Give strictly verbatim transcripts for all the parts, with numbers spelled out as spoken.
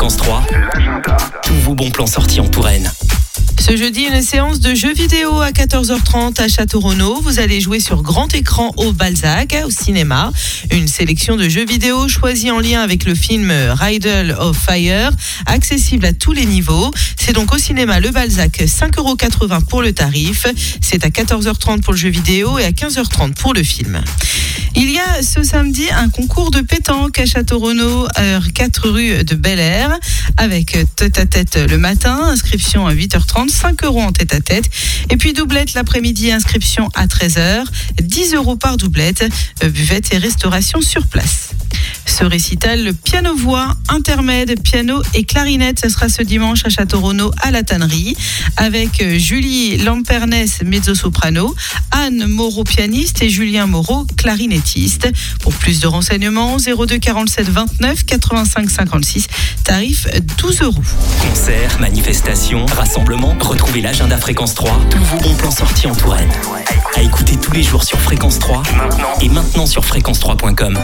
Fréquence trois, l'agenda. Tous vos bons plans sortis en Touraine. Ce jeudi, une séance de jeux vidéo à quatorze heures trente à Château-Renaud. Vous allez jouer sur grand écran au Balzac, au cinéma. Une sélection de jeux vidéo choisis en lien avec le film Riddle of Fire, accessible à tous les niveaux. C'est donc au cinéma Le Balzac, cinq euros quatre-vingts pour le tarif. C'est à quatorze heures trente pour le jeu vidéo et à quinze heures trente pour le film. Il y a ce samedi un concours de pétanque à Château-Renaud, quatre rue de Bel Air, avec tête-à-tête le matin, inscription à huit heures trente, cinq euros en tête-à-tête. Et puis doublette l'après-midi, inscription à treize heures, dix euros par doublette, buvette et restauration sur place. Ce récital, le piano-voix, intermède, piano et clarinette, ce sera ce dimanche à Château-Renaud à la Tannerie, avec Julie Lampernès, mezzo-soprano, Anne Moreau, pianiste, et Julien Moreau, clarinettiste. Pour plus de renseignements, zéro deux quarante-sept vingt-neuf quatre-vingt-cinq cinquante-six, tarif douze euros. Concerts, manifestations, rassemblements, retrouvez l'agenda Fréquence trois, tous vos bons plans sortis en Touraine. À écouter tous les jours sur Fréquence trois maintenant. Et maintenant sur fréquence trois point com.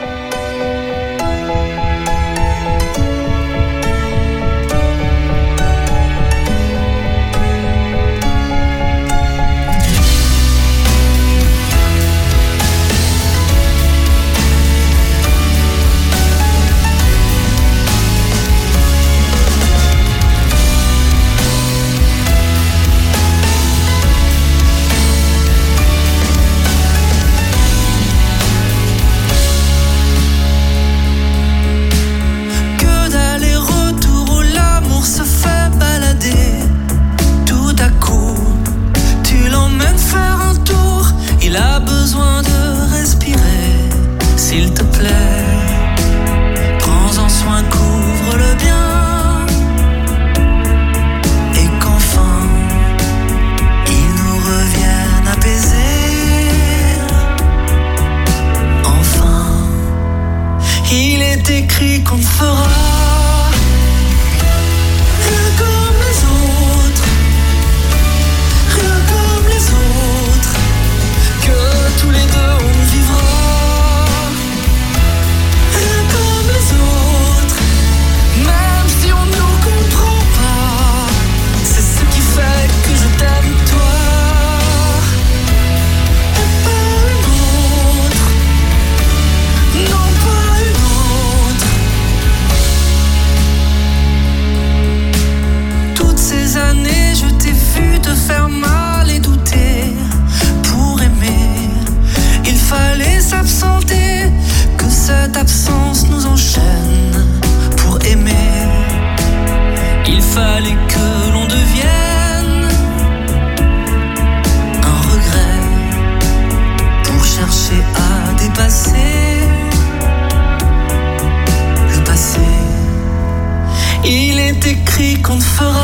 Écrit qu'on fera rien comme les autres, rien comme les autres, que tous les deux on vivra rien comme les autres, même si on nous comprend pas, c'est ce qui fait que je t'aime toi, et pas une autre, non pas une autre. Ces années, je t'ai vu te faire mal et douter. Pour aimer, il fallait s'absenter, que cette absence nous enchaîne. Pour aimer, il fallait que l'on devienne un regret pour chercher à dépasser le passé. Il est écrit qu'on ne fera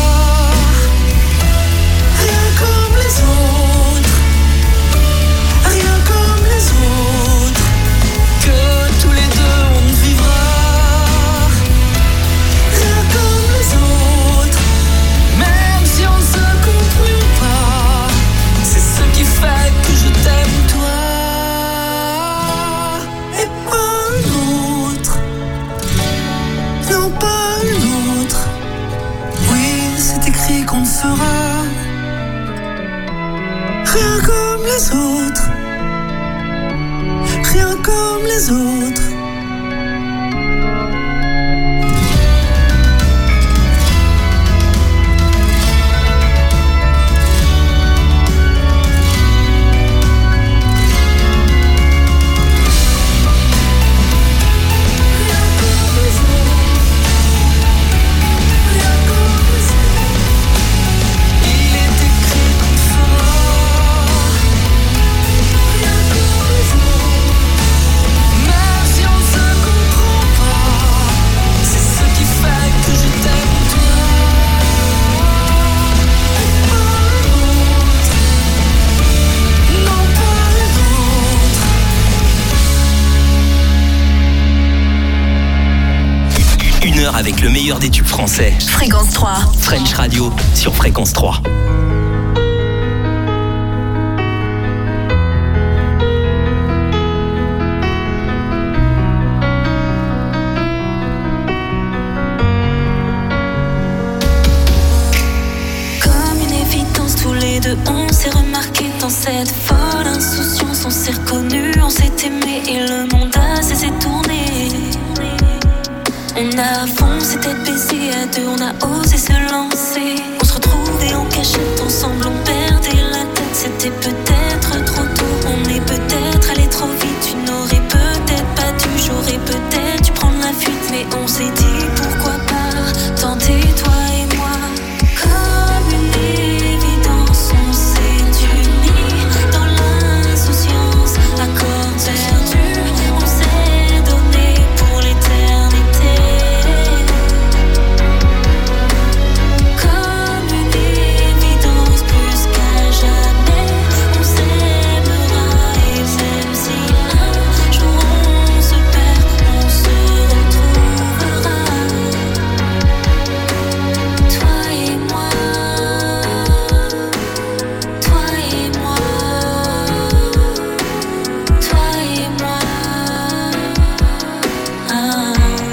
rien comme les autres, rien comme les autres, que tous les deux on vivra rien comme les autres, même si on ne se comprend pas, c'est ce qui fait que je t'aime toi, et pas un autre, non pas une autre. Oui, c'est écrit qu'on ne fera rien comme les autres, rien comme les autres. Avec le meilleur des tubes français. Fréquence trois. French Radio sur Fréquence trois. s'est reconnu, on s'est aimé et le monde a cessé de tourner. On a foncé tête baissée à deux, on a osé se lancer. On se retrouvait en cachette, ensemble on perdait la tête. C'était peut-être trop tôt, on est peut-être allé trop vite. Tu n'aurais peut-être pas dû, j'aurais peut-être dû prendre la fuite. Mais on s'est dit pourquoi pas tenter toi et moi. Comme une évidence, on s'est unis dans l'insouciance, accord perdu, on s'est donné pour l'éternité. Comme une évidence, plus qu'à jamais, on s'aimera et même si un jour on se perd, on se retrouvera. Toi et moi, toi et moi, toi et moi. Ah.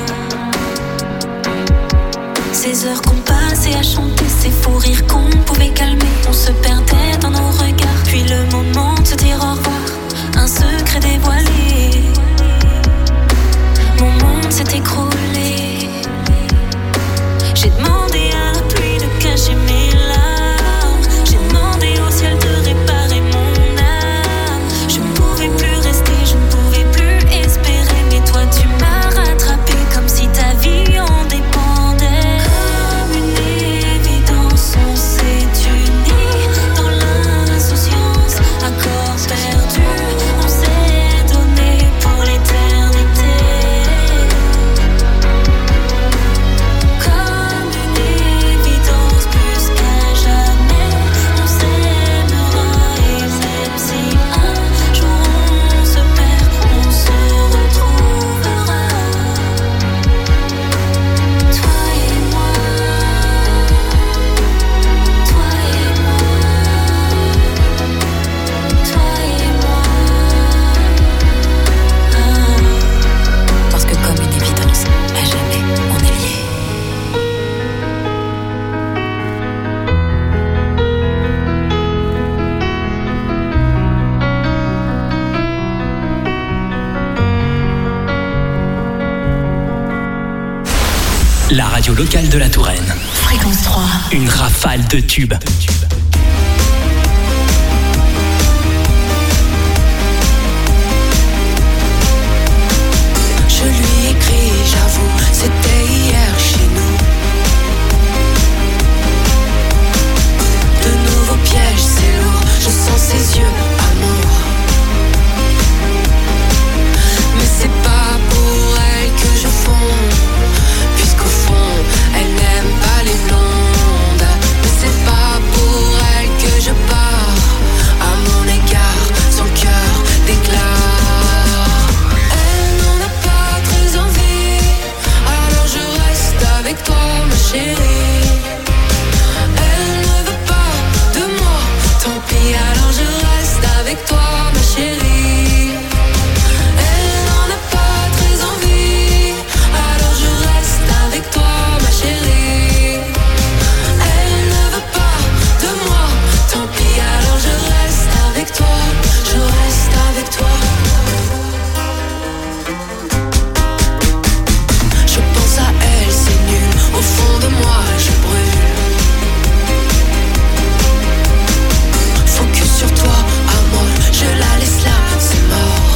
Ces heures qu'on passait à chanter, ces faux rires qu'on pouvait calmer, on se perdait dans nos regards. Puis le moment de se dire au revoir, un secret dévoilé. Mon monde s'est écroulé. J'ai demandé à la pluie de cacher mes larmes. J'ai demandé au ciel de réparer mon âme. Je ne pouvais plus rester, je ne pouvais plus espérer. Mais toi tu m'as rattrapé comme si ta vie en dépendait. Comme une évidence, on s'est unis dans l'insouciance, accord perdu, on s'est donné pour l'éternité. Comme une évidence, plus qu'à jamais, on s'aimera et même si un jour on se perd, on se retrouvera. Toi et moi, toi et moi, toi et moi. Ah. Parce que comme une évidence, à jamais on est liés. La radio locale de la Touraine. Fréquence trois. Une rafale de tubes. Je lui écris, j'avoue, c'était hier chez nous. De nouveaux pièges, c'est lourd, je sens ses yeux, amour. Mais c'est pas pour elle que je fonds, puisqu'au fond, elle n'aime pas les blondes. Mais c'est pas pour elle que je pars, à mon égard, son cœur déclare. Elle n'en a pas très envie, alors je reste avec toi, ma chérie. Elle ne veut pas de moi, tant pis, alors je reste avec toi, ma chérie. Elle n'en a pas très envie, alors je reste avec toi, ma chérie. Elle ne veut pas de moi, tant pis, alors je reste avec toi, je reste avec toi. Je pense à elle, c'est nul, au fond de moi je brûle. Focus sur toi, à moi, je la laisse là, c'est mort.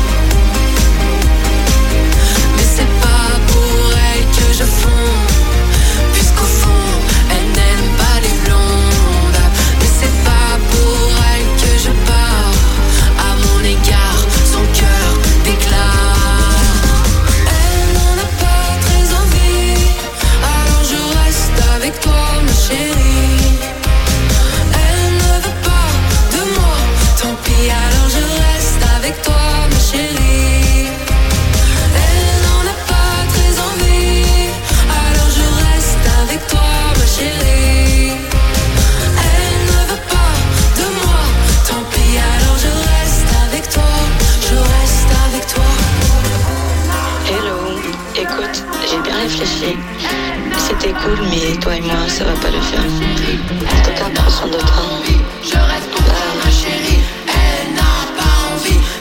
Mais c'est pas pour elle que je fonds, puisqu'au fond, elle n'aime pas les blondes. Mais c'est pas pour elle que je pars, à mon égard, son cœur déclare. Elle n'en a pas très envie, alors je reste avec toi, ma chérie. Elle ne veut pas de moi, tant pis, alors je reste avec toi, ma chérie. Elle n'en a pas très envie, alors je reste avec toi, ma chérie. Elle ne veut pas de moi, tant pis, alors je reste avec toi, je reste avec toi. Hello, écoute, j'ai bien réfléchi. C'était cool, mais toi et moi, ça va pas le faire. En tout cas, prends soin de toi. Je reste pour toi, ma chérie. Elle n'a pas envie.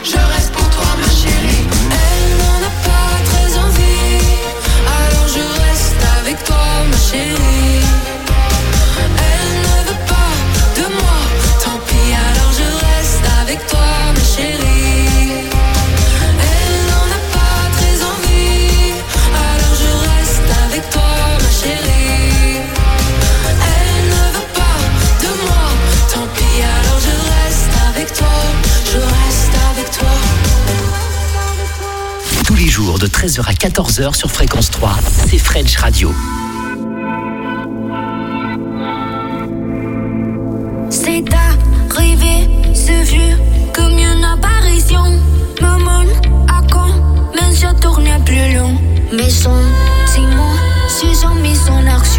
treize heures à quatorze heures sur Fréquence trois. C'est French Radio. C'est arrivé, c'est vu comme une apparition. Maman, à quand, mais je tournais plus long. Mes sentiments se sont mis en action.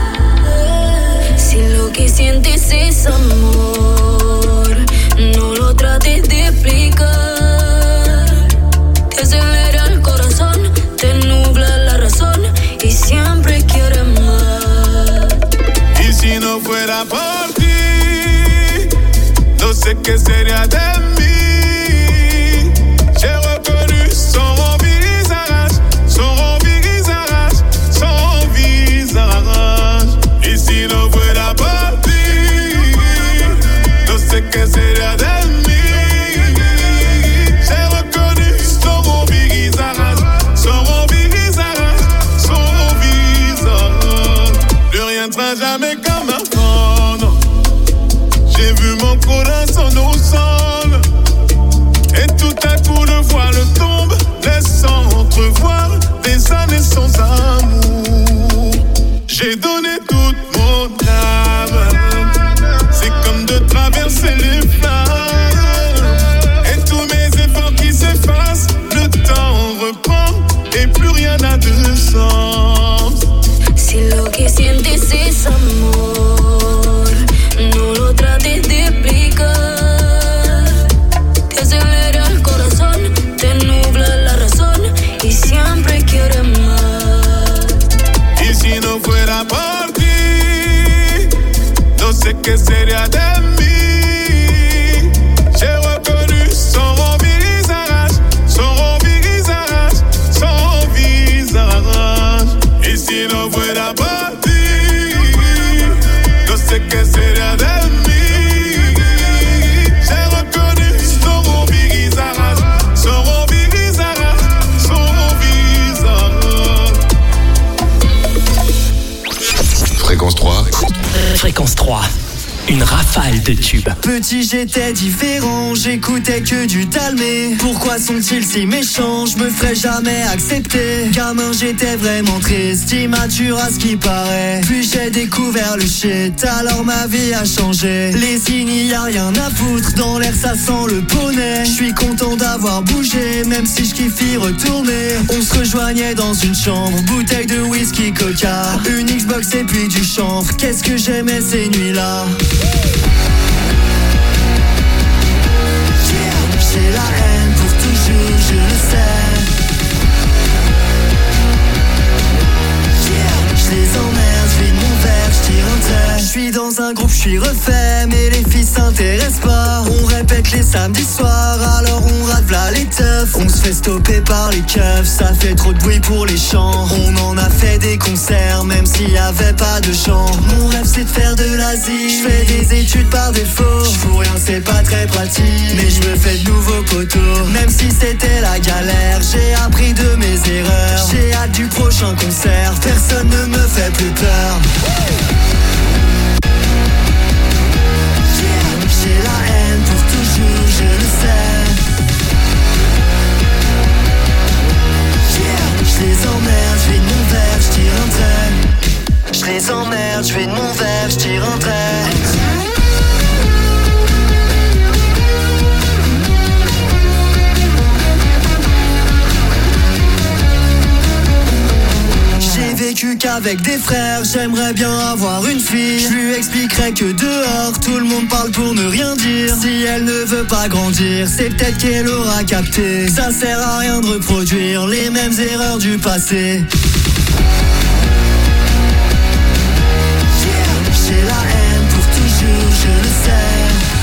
Si lo que sientes es amor, no lo trates de explicar. Te acelera el corazón, te nubla la razón y siempre quieres más. Y si no fuera por ti, no sé qué sería de mí. J'ai reconnu son visage, son visage, son visage. Y si no fuera por ti, no sé qué sería de mí. J'ai reconnu son visage, son visage, son visage. Plus rien ne sera jamais comme avant, non. J'ai vu mon corazon au sol, et tout à coup le voile tombe, laissant entrevoir des années sans amour. J'ai donné toute mon âme, c'est comme de traverser les flammes, et tous mes efforts qui s'effacent, le temps reprend, et plus rien n'a de sens. Si lo que sientes es amor, no lo trates de explicar. Te acelera el corazón, te nubla la razón y siempre quieres más. Y si no fuera por ti, no sé qué sería de mí. J'ai reconnu son visage, son visage, son visage. Y si no fuera por ti, no sé qué sería de mí. J'ai reconnu son visage, son visage, son visage. Fréquence trois. Fréquence trois. Une rafale de tubes. Petit j'étais différent, j'écoutais que du Talmé. Pourquoi sont-ils si méchants, je me ferais jamais accepter. Gamin j'étais vraiment triste, immature à ce qui paraît. Puis j'ai découvert le shit, alors ma vie a changé. Les signes y a rien à foutre, dans l'air ça sent le poney. Je suis content d'avoir bougé, même si je kiffe y retourner. On se rejoignait dans une chambre, bouteille de whisky coca, une Xbox et puis du chanvre. Qu'est-ce que j'aimais ces nuits-là. J'ai la haine pour toujours, je le sais. Je les emmerde, je vide mon verre, je tire un trait. Je suis dans un groupe, je suis refait, mais les filles s'intéressent pas. On répète les samedis soirs, alors on rate v'là les teufs. On se fait stopper par les keufs, ça fait trop de bruit pour les chants. On en a fait des concerts, même s'il y avait pas de chant. Mon rêve c'est de faire de l'Asie, je fais des études par défaut. Je fous rien, c'est pas très pratique, mais je me fais de nouveaux poteaux. Même si c'était la galère, j'ai appris de mes erreurs. J'ai hâte du prochain concert, personne ne me fait plus peur. J'ai la haine pour toujours, je le sais. Je les emmerde, je vide mon verre, je tire un trait. Je les emmerde, je vide mon verre, je tire un trait. J'ai vécu qu'avec des frères, j'aimerais bien avoir une fille. Je lui expliquerai que dehors, tout le monde parle pour ne rien dire. Si elle ne veut pas grandir, c'est peut-être qu'elle aura capté. Ça sert à rien de reproduire les mêmes erreurs du passé. J'ai la haine pour toujours, je le sais.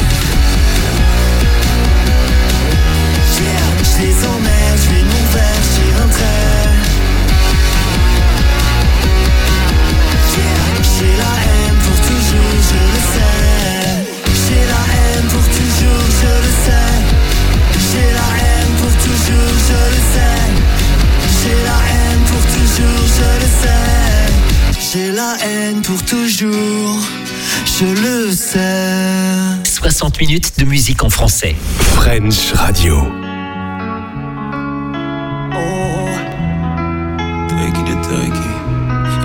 Je les emmerde, je vide mon verre, je tire un trait. J'ai la haine pour toujours, je le sais. J'ai la haine pour toujours, je le sais. J'ai la haine pour toujours, je le sais. J'ai la haine pour toujours, je le sais. J'ai la haine pour toujours, je le sais. soixante minutes de musique en français. French Radio. Oh.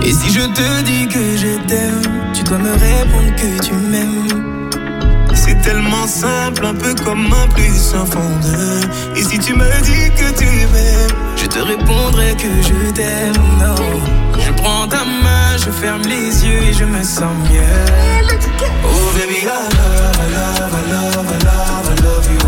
Et si je te dis que je t'aime, tu dois me répondre que tu m'aimes. C'est tellement simple, un peu comme un plus un fond de. Et si tu me dis que tu m'aimes, je te répondrai que je t'aime. Non, je prends ta main, je ferme les yeux et je me sens mieux. Oh baby, I love, I love, I love, I love, I love you.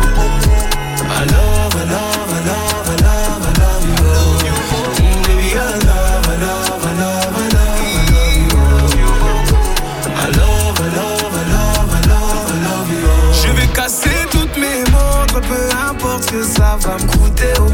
I love, I love, I love, I love, I love you. Oh baby, I love, I love, I love, I love, I love you. I love, I love, I love, I love, I love you. Je vais casser toutes mes montres, peu importe ce que ça va me coûter. Oh.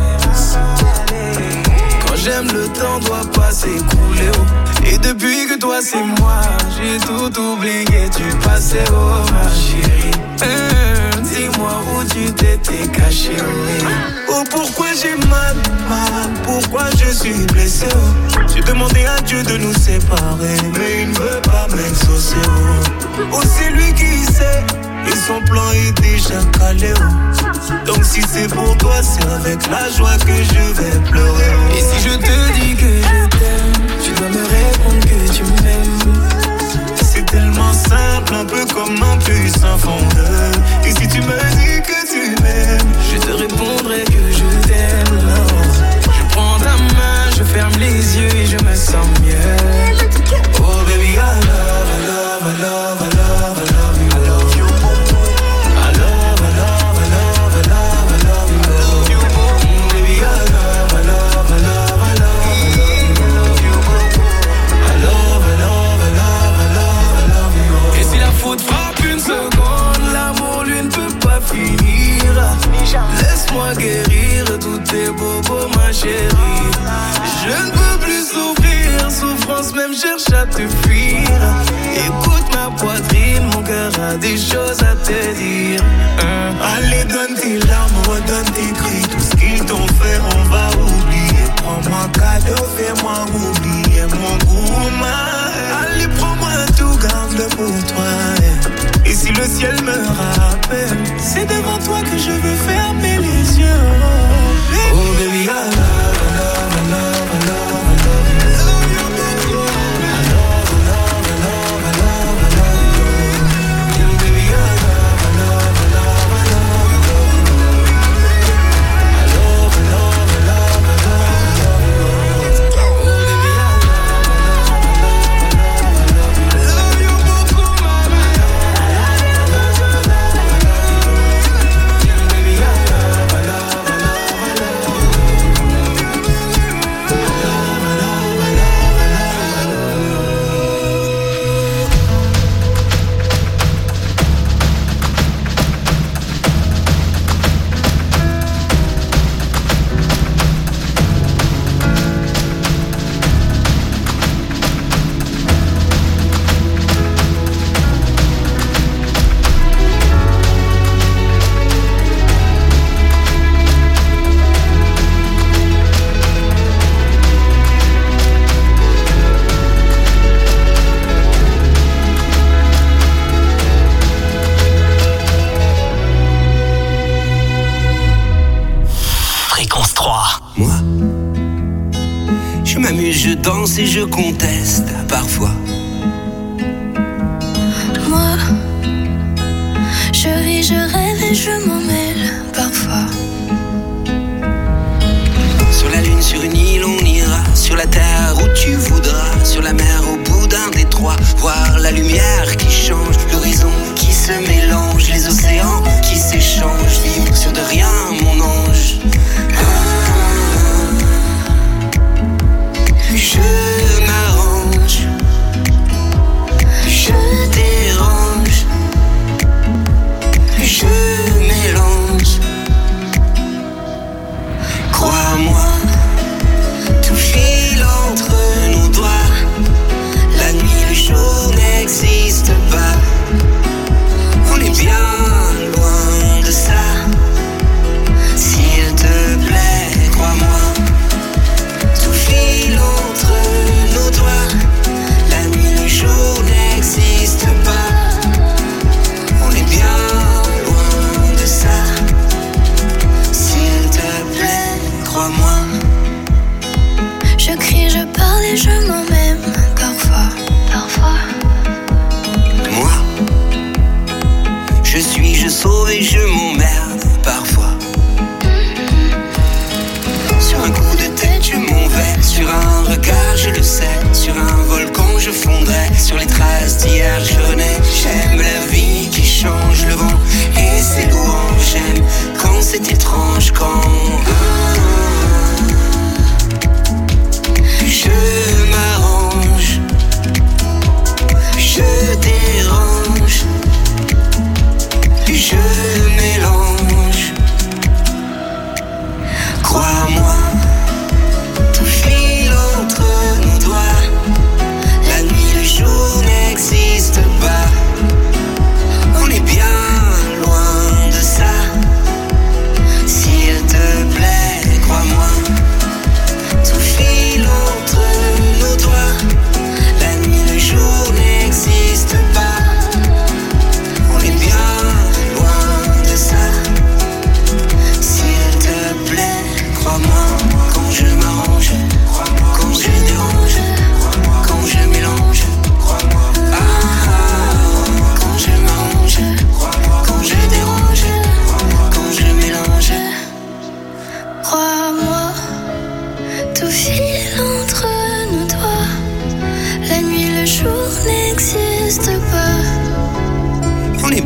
Quand j'aime, le temps doit pas s'écouler. Oh. Et depuis que toi c'est moi, j'ai tout oublié, tu passais, oh ma chérie. euh, Dis-moi où tu t'étais caché. Oh, oh pourquoi j'ai mal, mal, pourquoi je suis blessé. Oh. J'ai demandé à Dieu de nous séparer, mais il ne veut pas m'exaucer. Oh, oh c'est lui qui sait, et son plan est déjà calé. Oh. Donc si c'est pour toi, c'est avec la joie que je vais pleurer. Oh. Et si je te dis que je t'aime, tu dois me répondre que tu m'aimes. C'est tellement simple, un peu comme un plus un fond de. Et si tu me dis que tu m'aimes, je te répondrai que je t'aime. Je prends ta main, je ferme les yeux et je me sens mieux. Oh baby, I love, I love, I love, I love, I love you. I love you. I love, I love, I love, I love, I love you. Oh baby, I love, I love, I love, I love, I love you. I love, I love, I love, I love, I love you. Et si la faute frappe une seconde, l'amour lui ne peut pas finir. Laisse-moi guérir tous tes bobos, ma chérie. Je ne peux plus souffrir, souffrance même cherche à te fuir. Écoute ma poitrine, mon cœur a des choses à te dire. hein. Allez, donne tes larmes, redonne tes cris. Tout ce qu'ils t'ont fait, on va oublier. Prends-moi cadeau, fais-moi oublier mon goût. Allez, prends-moi tout, garde-le pour toi. Et si le ciel me rappelle, c'est devant toi que je veux fermer les yeux. Oh baby, I love, I love, I love, I love, I love you. I love, I love, I love, I love, I love you. Baby, I love, I love, I love, I love, I love you. I love, I love, I love, I love, I love you. Oh baby, I love, I love, I love, I love, I love you. Je danse et je conteste parfois. Moi, je vis, je rêve et je m'en mêle parfois. Sur la lune, sur une île, on ira. Sur la terre où tu voudras. Sur la mer, au bout d'un détroit. Voir la lumière qui change, l'horizon qui se mélange, les océans qui s'échangent. Vivre sur de rien, mon ange. Je m'arrange, je dérange, je mélange. Crois-moi, tout file entre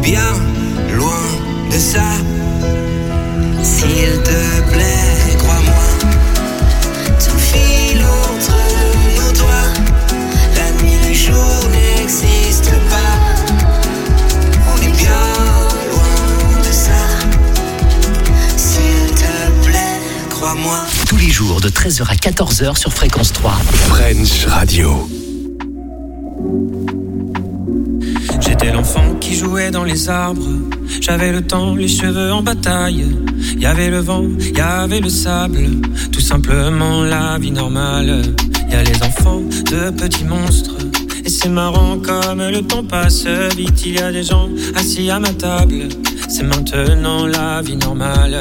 bien loin de ça. S'il te plaît, crois-moi, tout file entre nos doigts. La nuit, le jour n'existe pas. On est bien loin de ça. S'il te plaît, crois-moi. Tous les jours de treize heures à quatorze heures sur Fréquence trois. French Radio. J'étais l'enfant qui jouait dans les arbres. J'avais le temps, les cheveux en bataille. Y avait le vent, y avait le sable. Tout simplement la vie normale. Y a les enfants de petits monstres. Et c'est marrant comme le temps passe vite. Il y a des gens assis à ma table. C'est maintenant la vie normale.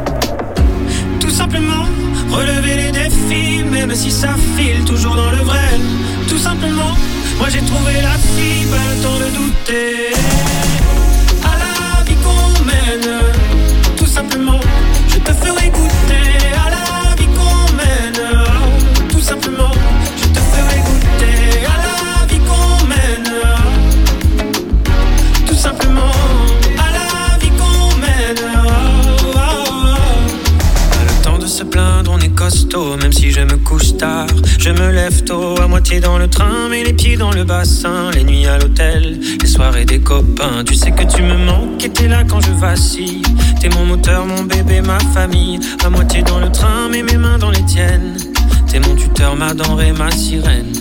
Tout simplement relever les défis, même si ça file toujours dans le vrai. Tout simplement, moi j'ai trouvé la fille, pas le temps de douter. À la vie qu'on mène, tout simplement, je te ferai goûter. À la vie qu'on mène, tout simplement, je te ferai goûter. À la vie qu'on mène, tout simplement, à la vie qu'on mène. Oh, oh, oh. Pas le temps de se plaindre, on est costaud, même si je me couche tard. Je me lève tôt, à moitié dans le train, mais les pieds dans le bassin. Les nuits à l'hôtel, les soirées des copains. Tu sais que tu me manques et t'es là quand je vacille. T'es mon moteur, mon bébé, ma famille. À moitié dans le train, mais mes mains dans les tiennes. T'es mon tuteur, ma denrée, ma sirène.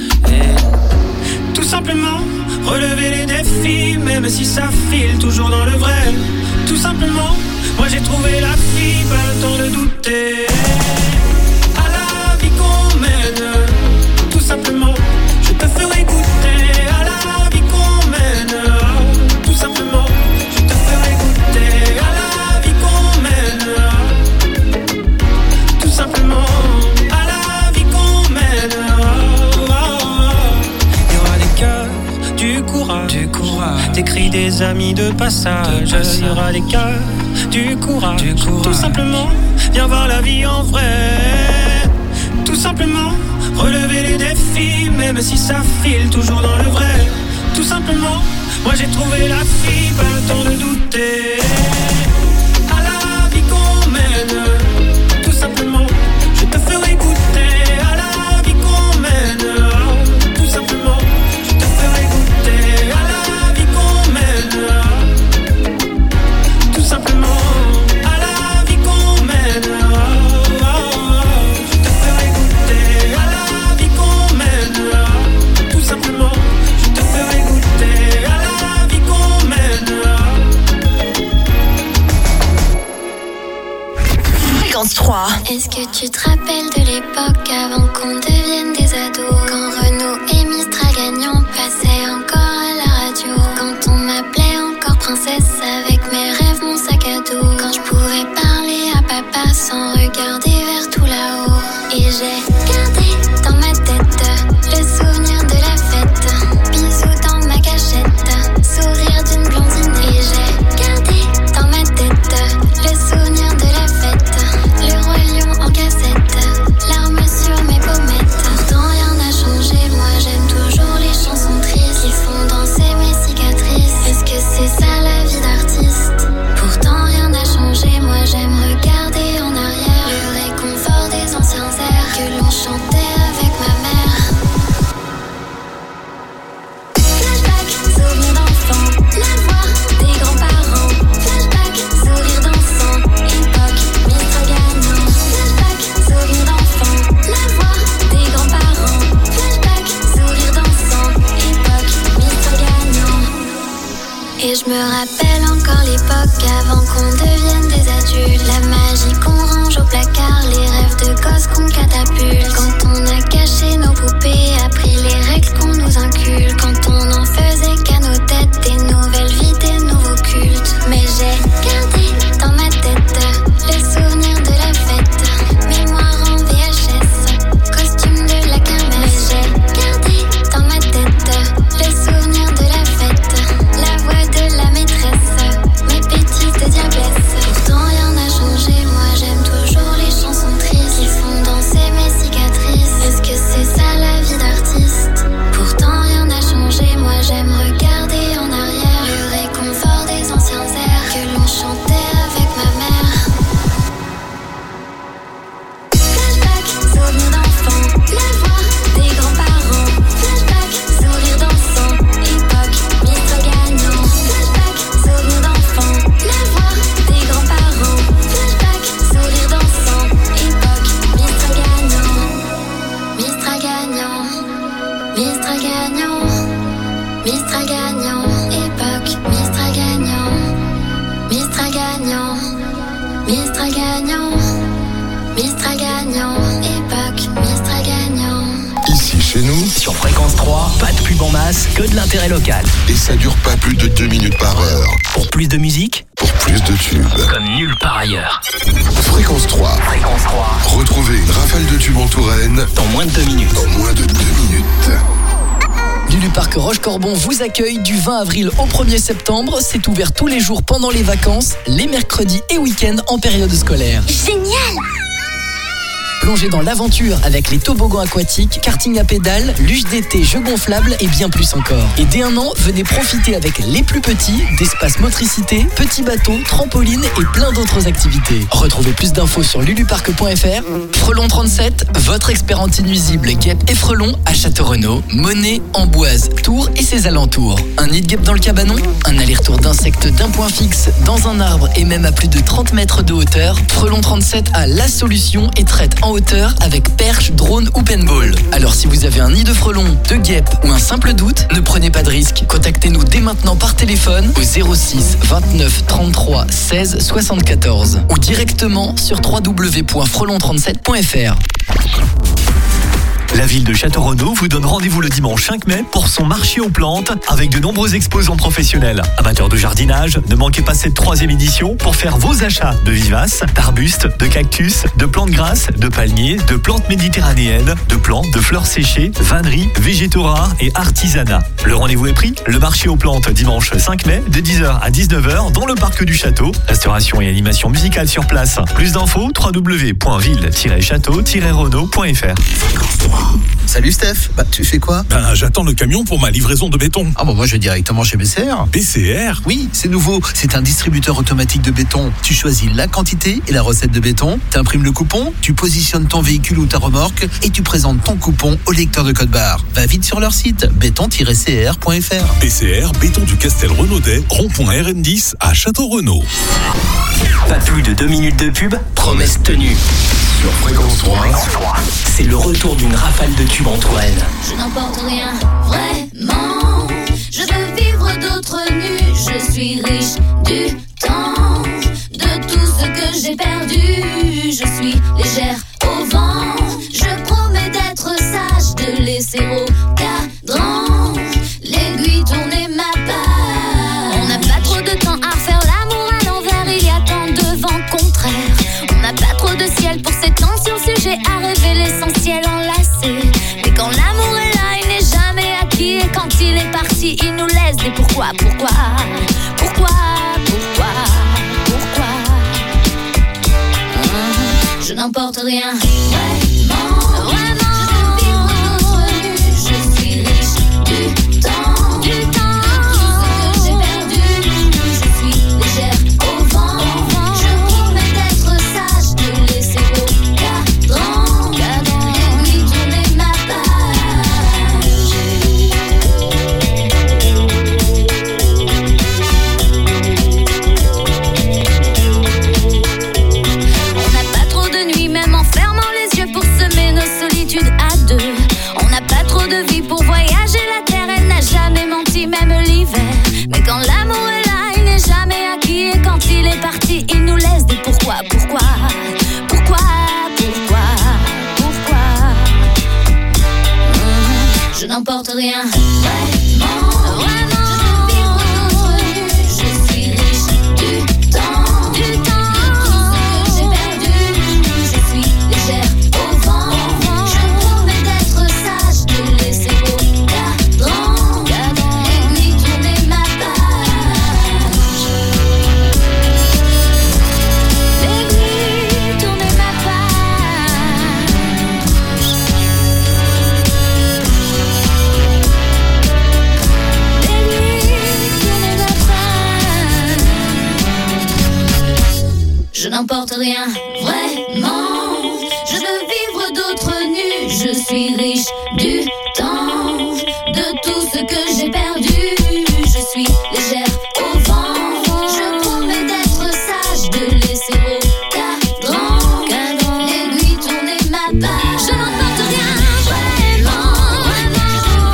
Et tout simplement, relever les défis, même si ça file toujours dans le vrai. Tout simplement, moi j'ai trouvé la fille, pas le temps de douter. À la vie qu'on mène, tout simplement, je te ferai goûter. À la vie qu'on mène, tout simplement, je te ferai goûter. À la vie qu'on mène, tout simplement, à la vie qu'on mène. Oh, oh, oh. Il y aura des cœurs, du courage, du courage, des cris des amis de passage. De passage. Il y aura des cœurs, du courage, du courage, tout simplement, viens voir la vie en vrai. Tout simplement, relever les défis, même si ça file toujours dans le vrai. Tout simplement, moi j'ai trouvé la fille, pas le temps de douter. À la vie qu'on mène, tout simplement, je te ferai goûter. À la vie qu'on mène, tout simplement, je te ferai goûter. À la vie qu'on mène, tout simplement, à la vie qu'on mène. trois. Est-ce que tu te rappelles de l'époque avant qu'on devienne des ados, quand Renaud et Mistral gagnant passaient encore à la radio, quand on m'appelait encore princesse avec mes rêves, mon sac à dos, quand je pouvais parler à papa sans regarder vers tout là-haut. Et j'ai gardé dans ma tête le souvenir de la fête, bisous dans ma cachette, sourire d'une blondine. Et j'ai gardé dans ma tête le souvenir de la fête, le roi lion en cassette, larmes sur mes pommettes. Pourtant rien n'a changé, moi j'aime toujours les chansons tristes qui font danser mes cicatrices. Est-ce que c'est ça la vie d'artiste? Pourtant rien n'a changé, moi j'aime regarder en arrière, le réconfort des anciens airs que l'on chantait avec ma mère. Flashback, souvenir d'enfant, la voix des grands-parents. Flashback, sourire dansant, époque, Mistral gagnant. Flashback, souvenir d'enfant, la voix des grands-parents. Flashback, sourire dansant, époque, Mistral gagnant. Et je me rappelle encore l'époque avant qu'on devienne des adultes, la magie qu'on range au placard, les rêves de gosses qu'on catapulte, quand on a caché nos poupées, appris les règles qu'on nous inculque, quand on en faisait qu'à nos têtes des nouvelles vies, des nouveaux cultes. Mais j'ai gardé dans ma tête le souvenir de la fête, mémoire en V H S, costume de la kermesse. J'ai gardé dans ma tête le souvenir de la fête, la voix de la maîtresse, mes petites diablesses. Pourtant rien n'a changé, moi j'aime toujours les chansons tristes qui font danser mes cicatrices. Est-ce que c'est ça la vie Mistral gagnant, Mistral gagnant, époque, Mistral gagnant, Mistral gagnant, Mistral gagnant, Mistral gagnant, époque, Mistral gagnant. Ici chez nous, Sur Fréquence trois, pas de pub en masse, que de l'intérêt local. et ça dure pas plus de deux minutes par heure. Pour plus de musique, Pour plus de tubes. comme nulle part ailleurs. Fréquence trois. Fréquence trois, Retrouvez une rafale de tubes en Touraine dans moins de deux minutes. dans moins de deux minutes. Lulu Parc Roche-Corbon vous accueille du vingt avril au premier septembre. C'est ouvert tous les jours pendant les vacances, les mercredis et week-ends en période scolaire. Génial! Plongez dans l'aventure avec les toboggans aquatiques, karting à pédales, luge d'été, jeux gonflables et bien plus encore. Et dès un an, venez profiter avec les plus petits d'espace motricité, petits bateaux, trampolines et plein d'autres activités. Retrouvez plus d'infos sur luluparc point f r. Frelon trente-sept, votre expert anti-nuisible guêpe et frelon à Château-Renaud, Monet, Amboise, Tours et ses alentours. Un nid de guêpe dans le cabanon, un aller-retour d'insectes d'un point fixe dans un arbre et même à plus de trente mètres de hauteur. Frelon trente-sept a la solution et traite en hauteur avec perche, drone ou paintball. Alors si vous avez un nid de frelon, de guêpe ou un simple doute, ne prenez pas de risque. Contactez-nous dès maintenant par téléphone au zéro six vingt-neuf trente-trois seize soixante-quatorze ou directement sur w w w point frelon trente-sept point f r. La ville de Château-Renaud vous donne rendez-vous le dimanche cinq mai pour son marché aux plantes avec de nombreux exposants professionnels. Amateurs de jardinage, ne manquez pas cette troisième édition pour faire vos achats de vivaces, d'arbustes, de cactus, de plantes grasses, de palmiers, de plantes méditerranéennes, de plantes, de fleurs séchées, vanneries, végétaux rares et artisanat. Le rendez-vous est pris, le marché aux plantes dimanche cinq mai de dix heures à dix-neuf heures dans le parc du château. Restauration et animation musicale sur place. Plus d'infos, w w w point ville tiret château tiret renaud point f r. Salut Steph, bah tu fais quoi? Ben j'attends le camion pour ma livraison de béton. Ah bon, moi je vais directement chez B C R. B C R? Oui, c'est nouveau, c'est un distributeur automatique de béton. Tu choisis la quantité et la recette de béton, t'imprimes le coupon, tu positionnes ton véhicule ou ta remorque et tu présentes ton coupon au lecteur de code barre. Va vite sur leur site béton tiret c r point f r. B C R, béton du Castel Renaudet, rond-point R N dix à Château-Renaud. Pas plus de deux minutes de pub, promesse tenue. Sur Fréquence trois, C'est le retour d'une rafale de tubes en Touraine. Je n'emporte rien, vraiment. Je veux vivre d'autres nues. Je suis riche du temps, de tout ce que j'ai perdu. Je suis légère au vent. Je promets d'être sage, de laisser au cadran l'aiguille tourner ma part. On n'a pas trop de temps à faire l'amour à l'envers. Il y a tant de vent contraire. On n'a pas trop de ciel pour ces tensions. Sujet à rêver l'essentiel enlacé. Mais quand l'amour est là, il n'est jamais acquis. Et quand il est parti, il nous laisse des pourquoi, pourquoi, pourquoi, pourquoi, pourquoi. Mmh, je n'emporte rien, vraiment, vraiment. Je veux vivre d'autres nues. Je suis riche du temps, du temps. De tout ce que j'ai perdu. Je suis légère au vent. Je promets d'être sage, de laisser au cadran l'aiguille tourner ma page. On n'a pas trop de nuits, même en fermant les yeux pour semer nos solitudes à deux. On n'a pas trop de vie pour voyager la terre, elle n'a jamais menti, même l'hiver. Mais quand l'amour est là, il n'est jamais acquis. Et quand il est parti, il nous laisse des pourquoi, pourquoi, pourquoi, pourquoi, pourquoi. Mmh, je n'emporte rien, vraiment, vraiment. Je veux vivre d'autres nues. Je suis riche du temps, du temps. De tout ce que j'ai perdu. Je suis légère au vent. Je promets d'être sage, de laisser au cadran l'aiguille tourner ma page. L'aiguille tourner ma page. L'aiguille tourner ma page. Je n'emporte rien, vraiment. Je veux vivre d'autres nues. Je suis riche du temps, de tout ce que j'ai perdu. Je suis légère au vent. Je promets d'être sage, de laisser au cadran l'aiguille tourner ma page. Je n'emporte rien, vraiment, vraiment.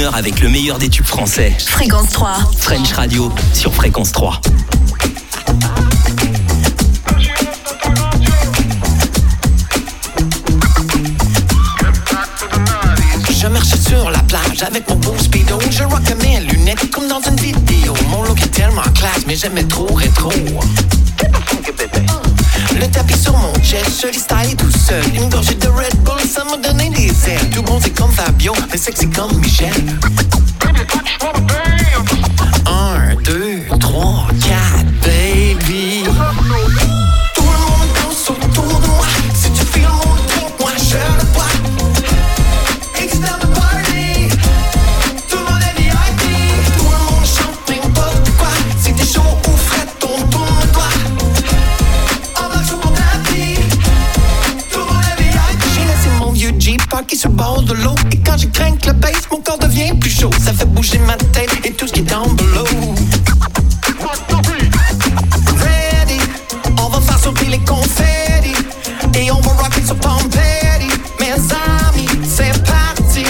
heure avec le meilleur des tubes français. Fréquence trois. French Radio sur Fréquence trois. Je marchais sur la plage avec mon beau speedo. Je rockais mes lunettes comme dans une vidéo. Mon look est tellement classe, mais j'aimais trop rétro. Le tapis sur mon chest, je l'ai stylé tout seul. Une gorgée de Red Bull, ça m'a donné des ailes. Tout bon c'est comme Fabio, mais sexy comme Michel. Un, deux, trois, quatre, baby. Tout le monde danse autour de moi. Si tu files mon drink, moi je le bois. It's not a party. Tout le monde est V I P. Tout le monde chante n'importe quoi. Si t'es chaud ou frais, ton tourne le doigt. J'ai laissé mon vieux Jeep parké sur le bord de l'eau. Et quand je craque le bass, mon corps devient plus chaud. Ça fait bouger ma tête et tout ce qui est down below. Ready, on va faire sauter les confettis. Et on va rocker sur Pompeii. Mes amis, c'est parti.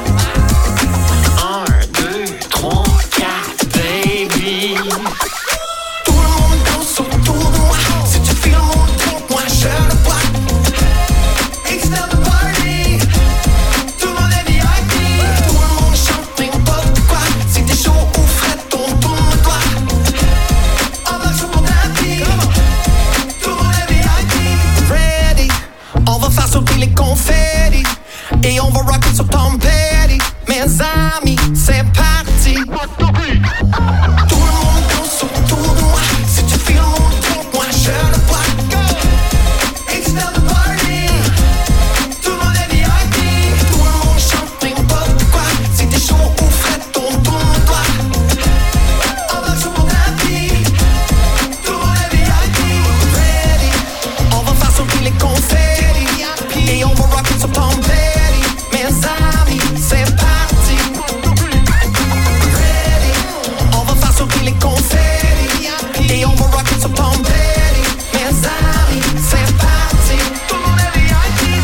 Un, deux, trois, quatre, baby. Tout le monde danse autour de moi. Si tu files mon drink, moi je le bois. It's not a party. Tout le monde est V I P. Tout le monde chante n'importe quoi. Si t'es chaud ou frais, ton tourne le doigt. On va sur mon tapis. Tout le monde est V I P. Ready, on va faire sauter les confettis. Et on va rocker sur Pompeii. Mes amis, c'est parti. Tout le monde danse autour de moi. Si tu files mon drink, moi je le bois. It's not a party. Tout le monde est V I P. Tout le monde chante n'importe quoi. Si t'es chaud ou frais, ton tourne le doigt. On va sur mon tapis. Tout le monde est V I P. Ready, on va faire sauter les confettis. Et on va rocker sur Pompeii. Mes amis, c'est parti. Ready, on va faire sauter les confettis. Et on va rocker sur Pompeii. Mes amis, c'est parti. Tout le monde est V I P.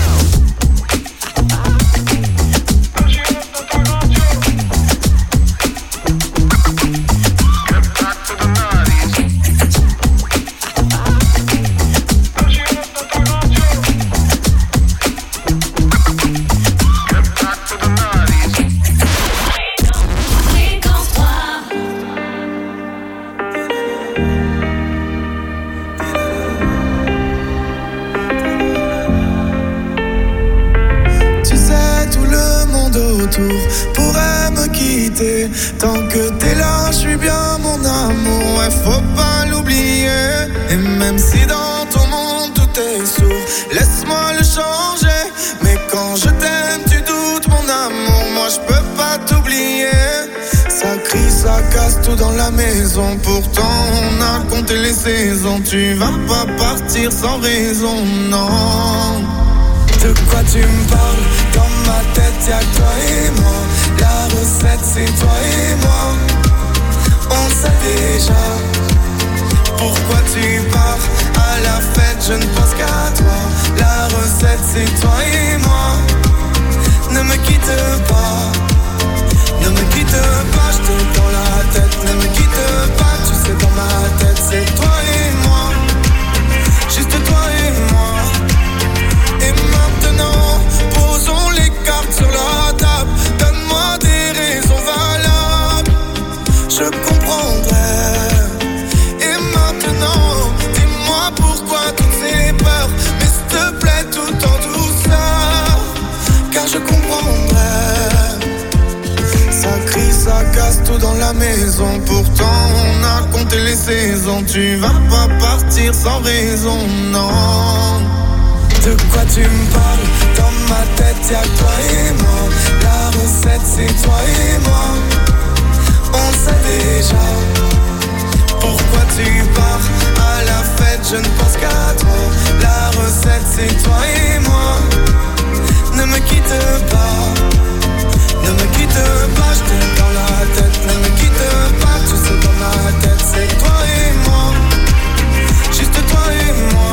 Tu sais, tout le monde autour pourrait me quitter. Tant que t'es là, je suis bien mon amour. Ouais, faut pas l'oublier. Et même si dans ton monde tout est sourd, laisse-moi le changer. Mais quand je t'aime, tu doutes mon amour. Moi, je peux pas t'oublier. Ça crie, ça casse tout dans la maison. Pourtant, on a compté les saisons. Tu vas pas partir sans raison, non. De quoi tu me parles? Dans ma tête y'a que toi et moi. La recette c'est toi et moi. On sait déjà. Pourquoi tu pars? À la fête je ne pense qu'à toi. La recette c'est toi et moi. Ne me quitte pas. Ne me quitte pas, je te dans la tête. Ne me quitte pas, tu sais dans ma tête c'est toi et moi. Juste toi et moi. Et maintenant, posons les cartes sur la table. Donne-moi des raisons valables. Je comprendrai. Et maintenant, dis-moi pourquoi toutes ces peurs. Mais s'il te plaît, tout en douceur. Car je comprendrai. Ça crie, ça casse tout dans la maison. Pourtant, on a compté les saisons. Tu vas pas partir sans raison, non. De quoi tu me parles? Dans ma tête y'a que toi et moi. La recette c'est toi et moi. On sait déjà. Pourquoi tu pars? À la fête je ne pense qu'à toi. La recette c'est toi et moi. Ne me quitte pas. Ne me quitte pas, je t'ai dans la tête. Ne me quitte pas, tu sais dans ma tête c'est toi et moi. Juste toi et moi.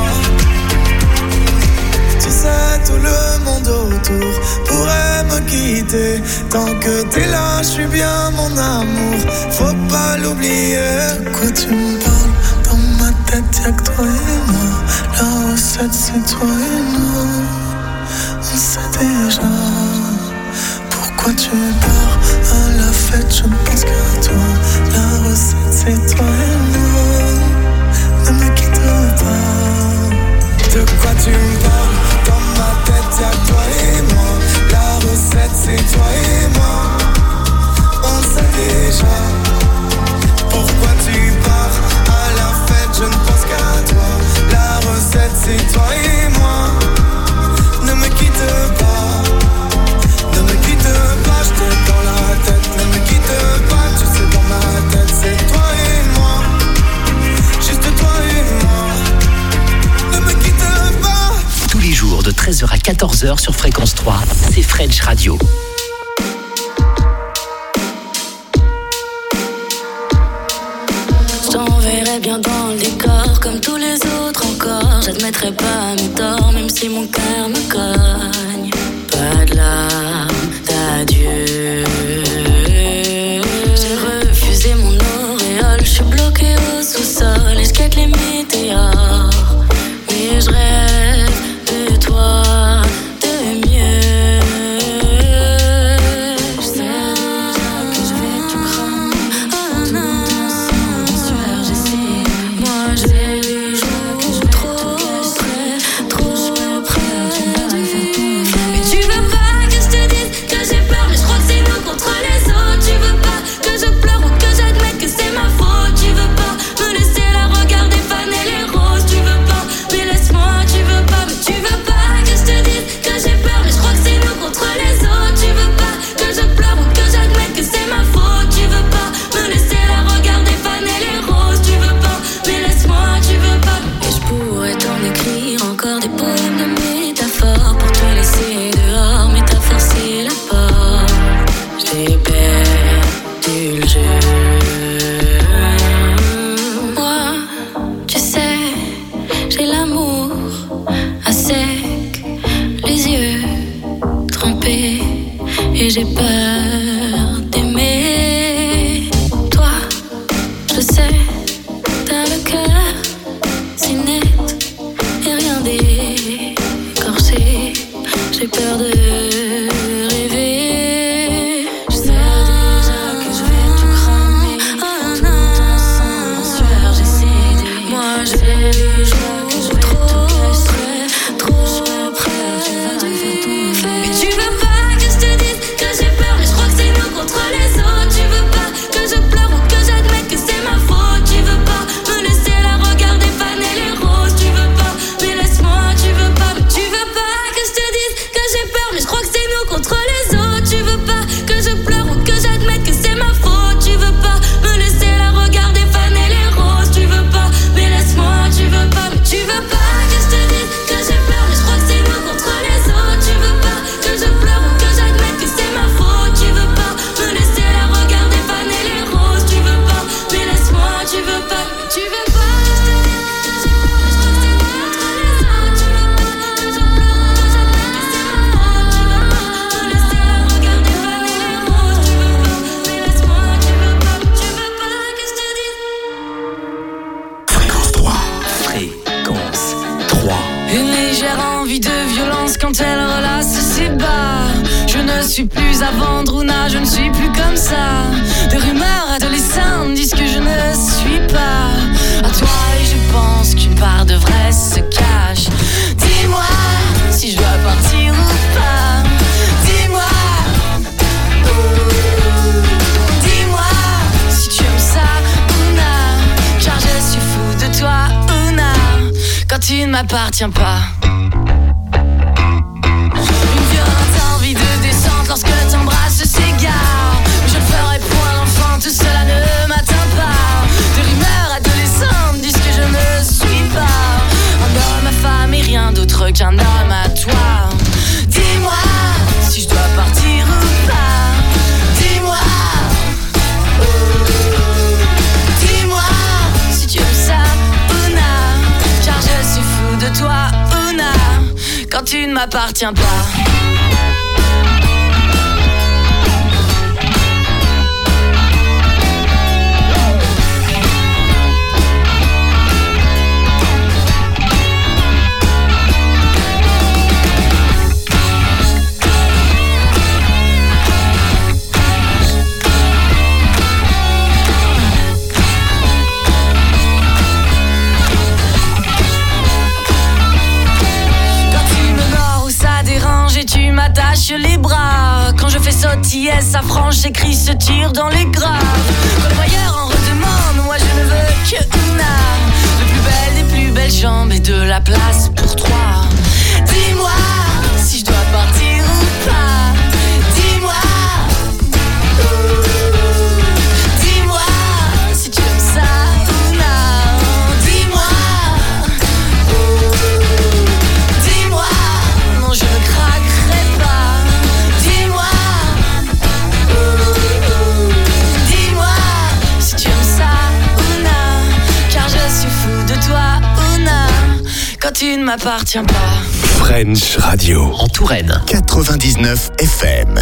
Tu sais, tout le monde autour pourrait me quitter. Tant que t'es là, je suis bien mon amour, faut pas l'oublier. Quoi tu me parles, dans ma tête y'a que toi et moi. La recette c'est toi et moi, on sait déjà. Pourquoi tu pars à la fête, je ne pense qu'à toi. La recette c'est toi et moi, ne me quitte pas. De quoi tu me parles, dans ma tête y'a que toi et moi. La recette c'est toi et moi, on sait déjà. Pourquoi tu pars à la fête, je ne pense qu'à toi. La recette c'est toi et moi, ne me quitte pas. Ne me quitte pas, je t'ai dans la tête. Ne me quitte pas, tu sais dans ma tête c'est toi et moi, juste toi et moi. Ne me quitte pas. Tous les jours de treize heures à quatorze heures sur Fréquence trois, c'est French Radio. Je t'enverrai bien dans le décor, comme tous les autres encore. J'admettrai pas mes torts, même si mon cœur me cogne. Pas de larmes d'adieu. J'ai refusé mon auréole, je suis bloqué au sous-sol et je guette les météores. Mais je rêve de toi, de mieux. Je sais déjà que je vais tout cramer. Oh non, sans sueur, j'essaie. Moi j'ai les jours trop près, trop près du feu. Mais tu veux pas que je te dise que j'ai peur, mais je crois que c'est nous contre les autres. Tu veux pas que je pleure ou que j'admette que c'est ma faute. Tu veux pas me laisser la regarder faner les roses. Tu veux pas, mais laisse-moi, tu veux pas. Mais tu veux pas que je te dise que j'ai peur, mais je crois que c'est nous contre les autres. Tu veux pas que je pleure ou que j'admette que c'est ma faute. Tu veux pas me laisser la regarder faner les roses. Tu veux pas, mais laisse-moi, tu veux pas. Et je pourrais t'en écrire encore des poèmes de métaphores pour te laisser dehors, mais t'as forcé la porte. J'ai perdu le jeu. Moi, tu sais, j'ai l'amour à sec, les yeux trempés, et j'ai peur d'aimer. Toi, je sais, t'as le cœur si net et rien d'écorché. J'ai peur de rêver. Je sais déjà que je vais tout cramer. Oh non, sans sueur, j'essaie de. Moi j'ai les jours trop près, trop près du feu. Mais tu veux pas que je te dise que j'ai peur, mais je crois que c'est nous contre les autres. Tu veux pas que je pleure ou que j'admette que c'est ma faute. Tu veux pas me laisser la regarder faner les roses. Tu veux pas, mais laisse-moi, tu veux pas. Mais tu veux pas que je te dise que j'ai peur, mais je crois que c'est nous contre les autres. Tu veux pas que je pleure ou que j'admette que c'est ma faute. Tu veux pas me laisser la regarder faner les roses. Tu veux pas, mais laisse-moi, tu veux pas. Mais tu veux pas que je te dise que j'ai peur, mais je crois que c'est nous contre les autres. Tu veux pas que je pleure ou que j'admette que c'est ma faute. Tu veux pas me laisser la regarder faner les roses. Tu veux pas, mais laisse-moi, tu veux pas. Tu veux pas que je te dise que j'ai peur, mais je crois que c'est nous contre les autres. Tu veux pas que je pleure ou que j'admette que c'est ma faute. Tu veux pas me laisser la regarder faner les roses. Tu veux pas, mais laisse-moi, tu veux pas. Tu veux pas que je te dise. Fréquence trois. Fréquence trois. Une légère envie de violence quand elle relasse ses bas. Je ne suis plus à vendre, Ouna, je ne suis plus comme ça. De rumeurs adolescentes disent que je ne suis pas à toi, et je pense qu'une part de vrai se cache. Dis-moi si je dois partir ou pas. Dis-moi, dis-moi si tu aimes ça, Ouna, car je suis fou de toi, Ouna, quand tu ne m'appartiens pas. Une violente envie de descente lorsque t'embrasses s'égare. Je ne ferai point l'enfant, tout cela ne m'atteint pas. De rumeurs adolescentes disent que je ne suis pas un homme à femme et rien d'autre qu'un homme à toi. Dis-moi si je dois partir ou pas. Dis-moi, dis-moi si tu aimes ça, Ouna, car je suis fou de toi, Ouna, quand tu ne m'appartiens pas. lâche les bras. Quand je fais sautiller sa frange, j'écris ce tir dans les graves. Quand le voyeur en redemande, moi je ne veux que Una. De plus belle, des plus belles jambes et de la place pour trois. Dis-moi si je dois partir ou pas. Dis-moi. Dis-moi si tu aimes ça ou non. Dis-moi. Dis-moi. Non, je ne craquerai pas. Dis-moi. Dis-moi si tu aimes ça ou non. Car je suis fou de toi ou non. Quand tu ne m'appartiens pas. French Radio. En Touraine. quatre-vingt-dix-neuf F M.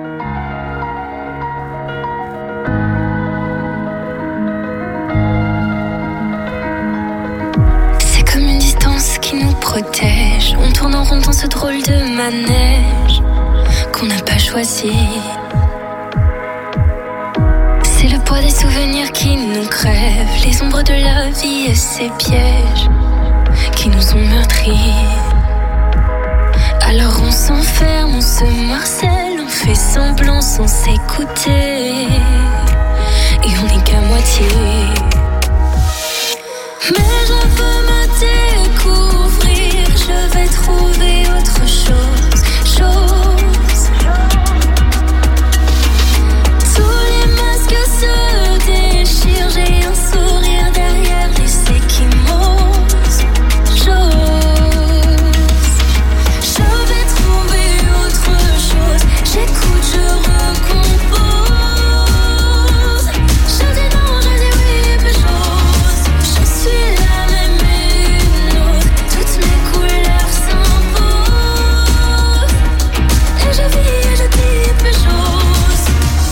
C'est comme une distance qui nous protège. On tourne en rond dans ce drôle de manège qu'on n'a pas choisi. C'est le poids des souvenirs qui nous crèvent, les ombres de la vie et ses pièges qui nous ont meurtris. Alors on s'enferme, on se marcelle, on fait semblant sans s'écouter. Et on n'est qu'à moitié. Mais je veux me découvrir, je vais trouver autre chose, chose. Tous les masques se déchirent, j'ai un sourire derrière les échymoses, chose. Je vais trouver autre chose, j'écoute, je recompose. Je dis non, je dis oui, peu chose. Je suis la même et une autre, toutes mes couleurs s'imposent. Et je vis et je dis peu chose.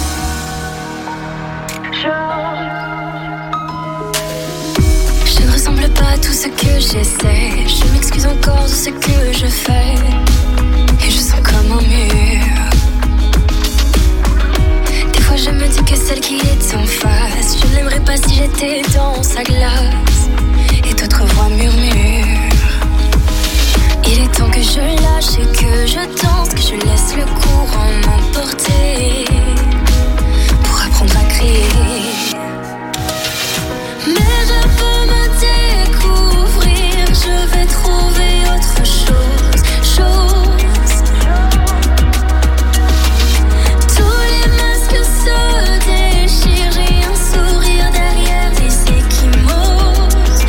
Je ne ressemble pas à tout ce que j'essaie. Je m'excuse encore de ce que je fais. Et je sens comme un mur. Des fois je me dis que celle qui est en face, je n'aimerais pas si j'étais dans sa glace. Et d'autres voix murmurent. Il est temps que je lâche et que je tente, que je laisse le courant m'emporter pour apprendre à crier. Mais je peux me découvrir, je vais trouver autre chose, chose. Tous les masques se déchirent, j'ai un sourire derrière les échymoses,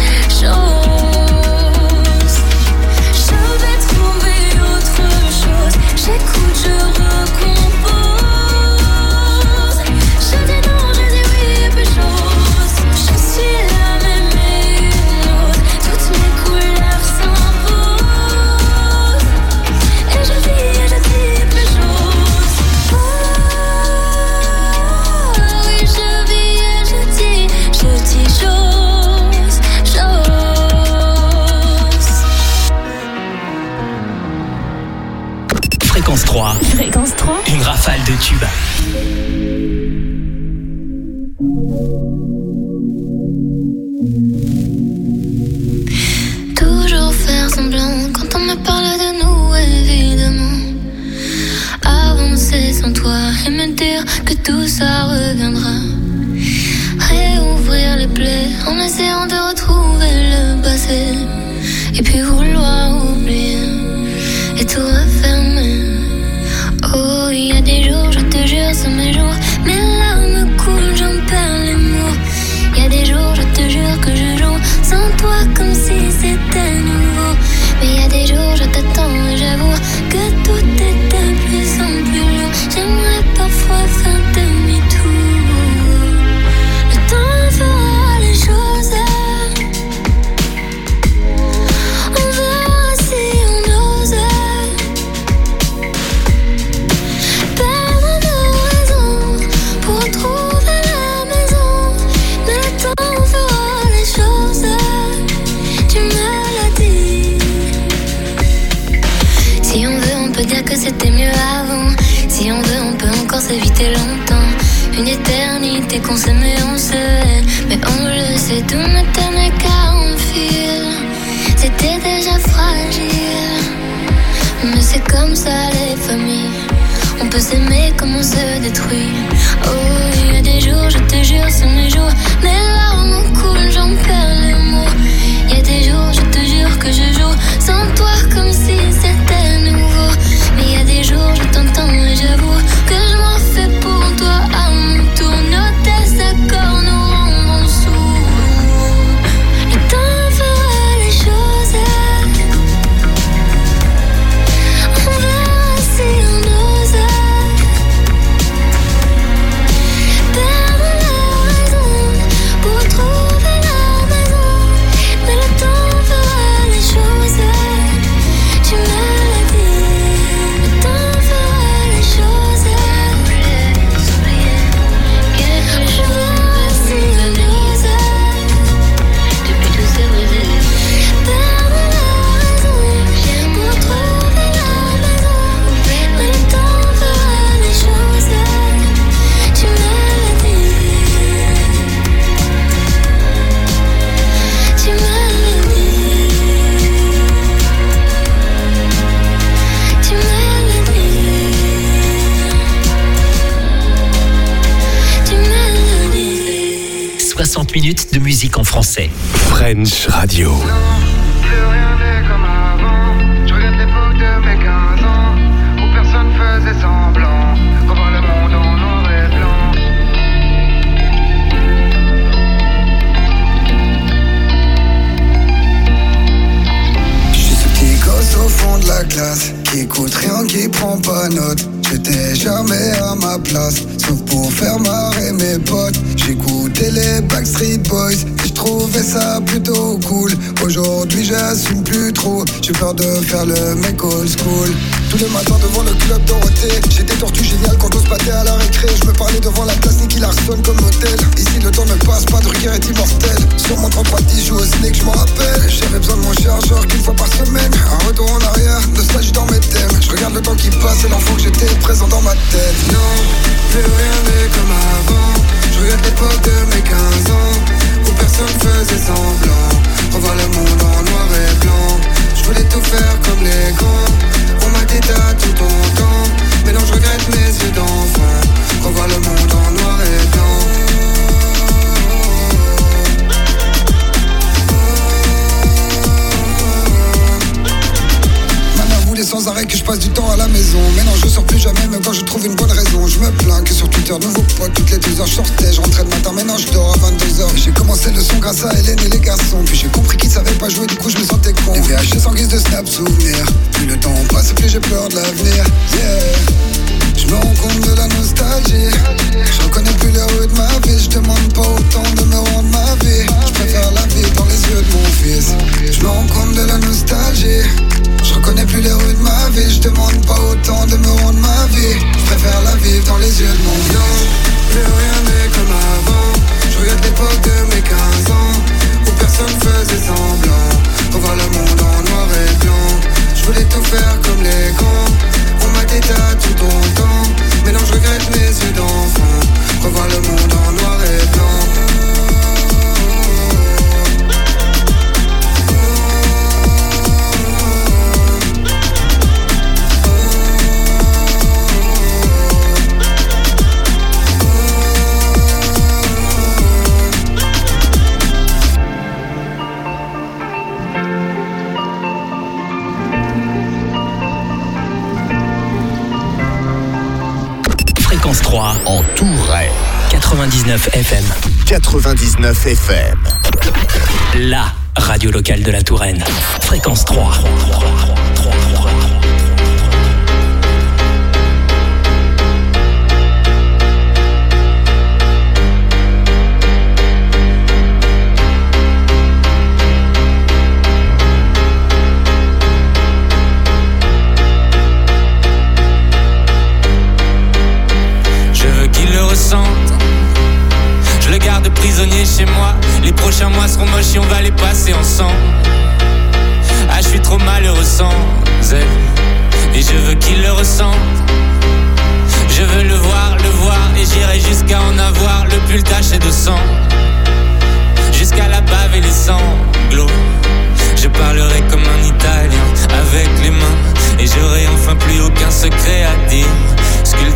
chose. Je vais trouver autre chose, j'écoute, je recompose. Je dis non, je dis oui, peu chose. Je suis la même et une autre, toutes mes couleurs s'imposent. Et je vis et je dis peu chose. Oh, oui, je vis et je dis, je dis chose, chose. Fréquence trois. Fréquence trois. Une rafale de tubes. Toujours faire semblant quand on me parle de nous, évidemment. Avancer sans toi et me dire que tout ça reviendra. Réouvrir les plaies en essayant de retrouver le passé. Et puis vouloir oublier et tout refermer. Oh, il y a des jours, je te jure, c'est mes jours. Mes larmes coulent, j'en perds les mots. Il y a des jours, je te jure que je joue sans toi comme si c'était nouveau. Mais il y a des jours, je t'attends et j'avoue que tout est de plus en plus lourd. J'aimerais parfois faire demi-tour. Le temps fera les choses. On verra si on ose perdre nos raisons pour retrouver la maison. Mais le temps fera les choses. Tu me l'as dit. Si on veut, on peut dire que c'était mieux avant. Si on veut, on peut encore s'éviter longtemps. Une éternité qu'on s'aimait, on se hait. Mais on le sait, tout ne tenait qu'à un fil. C'était déjà fragile. Mais c'est comme ça les familles. peut s'aimer comme on se détruit. Oh, il y a des jours, je te jure, sont mes jours. Mes larmes coulent, j'en perds les mots. Il y a des jours, je te jure que je joue sans toi comme si c'était nouveau. Mais il y a des jours, je t'entends et j'avoue que je m'en fais pour toi à mon tour. Nos désaccords nous rendront sourds. Le temps fera les choses. On verra si on ose perdre la raison pour trouver la maison. Mais le temps fera les choses. Tu me l'as dit. Le temps fera les choses. Je verrai si on ose depuis tous ces rêves perdre la raison pour trouver la maison. Mais le temps fera les choses. Tu me l'as dit. Tu me l'as dit. Tu me l'as dit. Tu me l'as dit. soixante minutes de musique en français. French Radio. Plus rien n'est comme avant. Je regrette l'époque de mes quinze ans où personne faisait semblant. Revoir le monde en noir et blanc. Je suis ce petit gosse au fond de la classe qui écoute rien, qui prend pas note. J'étais jamais à ma place, sauf pour faire marrer mes potes. J'écoutais les Backstreet Boys et je trouvais ça plutôt cool. Aujourd'hui j'assume plus trop, j'ai peur de faire le mec old school. Tous les matins devant le club Dorothée, j'étais tortue génial quand on se battait à la récré. Je me parlais devant la classe Nicky Larson comme modèle. Ici le temps ne passe pas, Drucker est immortel. Sur mon trente-trois dix, joue au Snake, je m'en rappelle. J'avais besoin de mon chargeur qu'une fois par semaine. Un retour en arrière, nostalgie dans mes thèmes. Je regarde le temps qui passe et l'enfant que j'étais présent dans ma tête. Non, plus rien n'est comme avant. Je regrette l'époque de mes quinze ans où personne faisait semblant. Revoir le monde en noir et blanc. Je voulais tout faire comme les grands. On m'a dit t'as tout ton temps. Mais non, je regrette mes yeux d'enfant. Revoir le monde en noir et blanc. Sans arrêt que je passe du temps à la maison. Mais non, je sors plus jamais, même quand je trouve une bonne raison. Je me plains que sur Twitter, nouveau pote, toutes les deux heures je sortais. Je rentrais le matin, maintenant je dors à vingt-deux heures. J'ai commencé le son grâce à Hélène et les garçons. Puis j'ai compris qu'ils savaient pas jouer, du coup je me sentais con. Les V H S en guise de snap souvenir. Plus le temps passe, plus j'ai peur de l'avenir. Yeah. Je me rends compte de la nostalgie. Je reconnais plus les rues de ma vie. Je demande pas autant de me rendre ma vie. Je préfère la vie dans les yeux de mon fils. Je me rends compte de la nostalgie. Je reconnais plus les rues de ma vie. Je demande pas autant de me rendre ma vie. Je préfère la vivre dans les yeux de mon fils. Non, plus rien n'est comme avant. Je regarde l'époque de mes quinze ans où personne faisait semblant. Revoir le monde en noir et blanc. Je voulais tout faire comme les grands. On m'a dit t'as tout ton temps. Mais non, je regrette mes yeux d'enfant. Revoir le monde en noir et blanc. Fréquence trois en Touraine. quatre-vingt-dix-neuf F M. quatre-vingt-dix-neuf F M. La radio locale de la Touraine. Fréquence trois. Je le garde prisonnier chez moi. Les prochains mois seront moches et on va les passer ensemble. Ah, je suis trop malheureux sans elle. Et je veux qu'il le ressente. Je veux le voir, le voir. Et j'irai jusqu'à en avoir le pull taché de sang. Jusqu'à la bave et les sanglots. Je parlerai comme un Italien avec les mains. Et j'aurai enfin plus aucun secret à dire. Ce que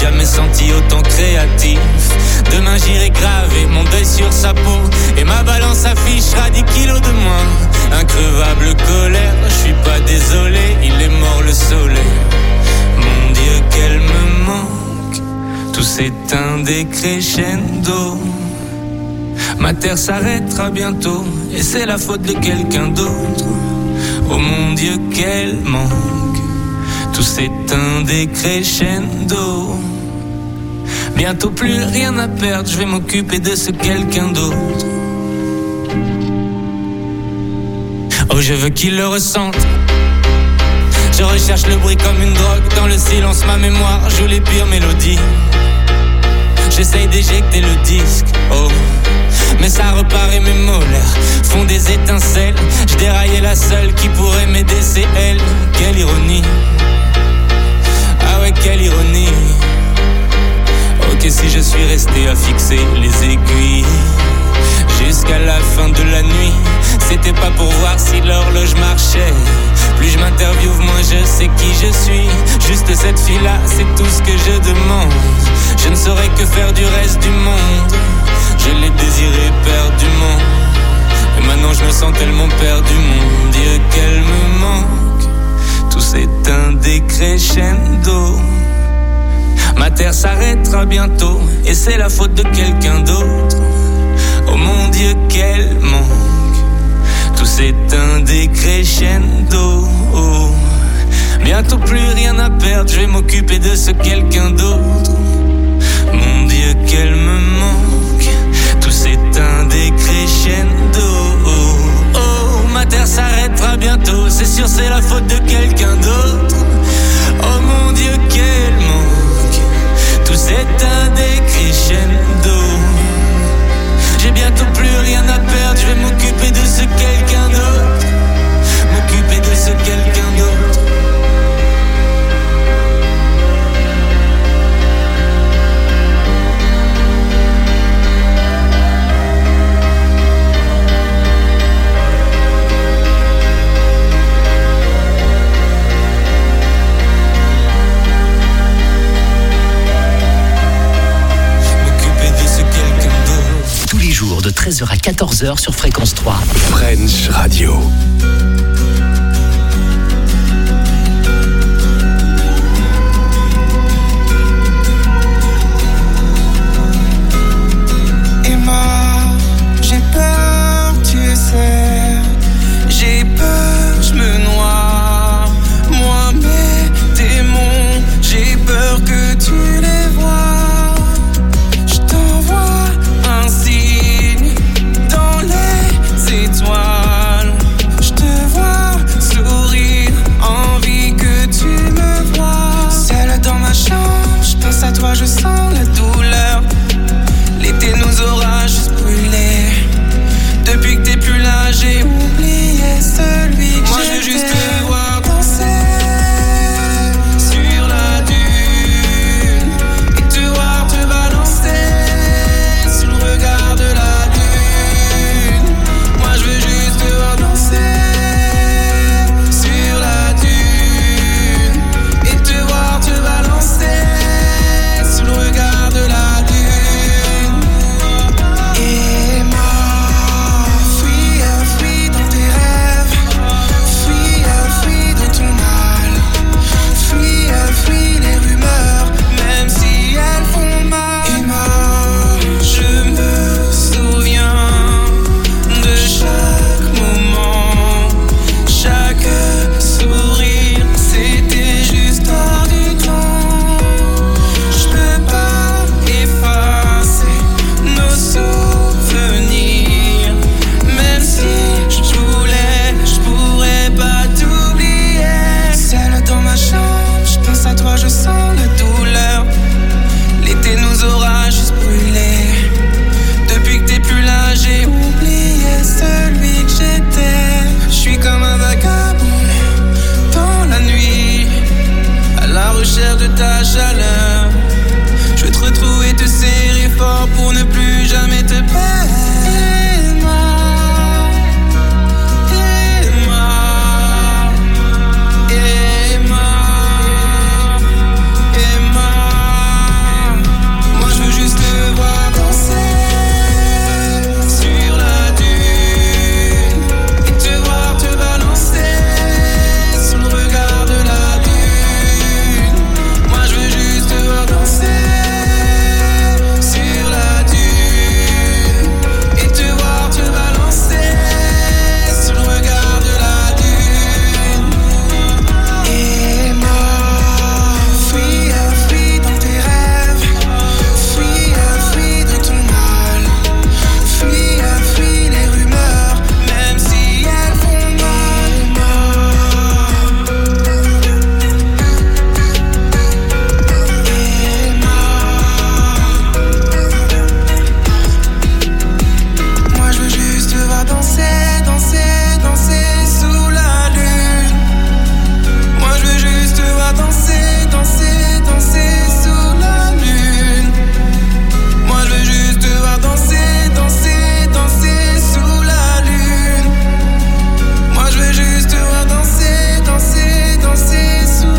jamais senti autant créatif. Demain j'irai graver mon deuil sur sa peau, et ma balance affichera dix kilos de moins. Increvable colère, je suis pas désolé, il est mort le soleil. Mon Dieu qu'elle me manque, tout s'éteint des crescendo. Ma terre s'arrêtera bientôt, et c'est la faute de quelqu'un d'autre. Oh mon Dieu qu'elle manque, tout s'éteint des crescendo. Bientôt plus rien à perdre, je vais m'occuper de ce quelqu'un d'autre. Oh je veux qu'il le ressente. Je recherche le bruit comme une drogue, dans le silence ma mémoire joue les pires mélodies. J'essaye d'éjecter le disque, oh, mais ça repart et mes molaires font des étincelles. Je déraillais la seule qui pourrait m'aider, c'est elle. Quelle ironie, ah ouais quelle ironie. Ok si je suis resté à fixer les aiguilles jusqu'à la fin de la nuit, c'était pas pour voir si l'horloge marchait. Plus je m'interviewe, moins je sais qui je suis. Juste cette fille-là, c'est tout ce que je demande. Je ne saurais que faire du reste du monde. Je l'ai désiré perdument, et maintenant je me sens tellement perdu. Mon Dieu qu'elle me manque, tout s'éteint des crescendo. Ma terre s'arrêtera bientôt, et c'est la faute de quelqu'un d'autre. Oh mon Dieu qu'elle manque, tout s'éteint des crescendo. Oh. Bientôt plus rien à perdre, je vais m'occuper de ce quelqu'un d'autre. Mon Dieu qu'elle me manque, tout s'éteint des crescendo. Oh, oh, ma terre s'arrêtera bientôt, c'est sûr c'est la faute de quelqu'un d'autre. Oh mon Dieu qu'elle manque, tout s'éteint des crescendo. J'ai bientôt plus rien à perdre, je vais m'occuper de ce quelqu'un d'autre. M'occuper de ce quelqu'un d'autre. Tous les jours de treize heures à quatorze heures sur Fréquence trois. French Radio.